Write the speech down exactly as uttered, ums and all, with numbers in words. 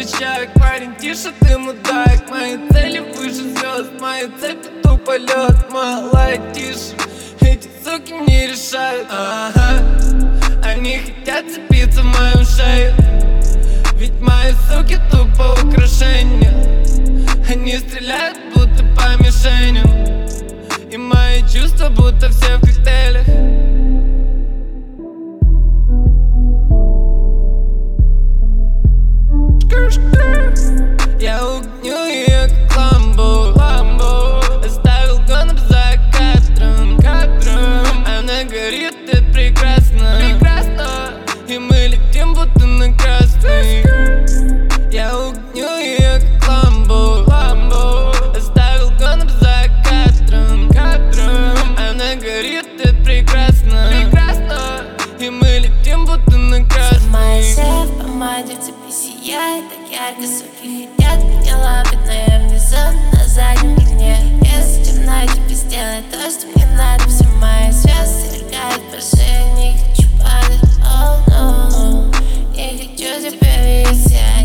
прощай, парень, тише, ты мудак. Мои цели выше звезд, мои цепи тупо лед. Малая, тише, эти суки не решают. Ага, они хотят цепиться в мою шею, ведь мои суки тупо украшения. Они стреляют будто по мишеням, и мои чувства будто все в коктейлях. Я угню ее как ламбо, ламбо. Оставил гонор за кадром, кадром. Она горит, это прекрасно, прекрасно. И мы летим будто на красный. Я угню ее как ламбо, ламбо. Оставил гонор за кадром, кадром. Она горит, это прекрасно, прекрасно. И мы летим будто на красный. Моя сев, помаде цепи сияет так ярко, суки хотят меня лапать, но я внизу на заднем огне. Если темно, тебе сделать то, что мне надо. Все мои звезды сверкают по шее, не хочу падать, oh no. Не хочу тебя видеть, я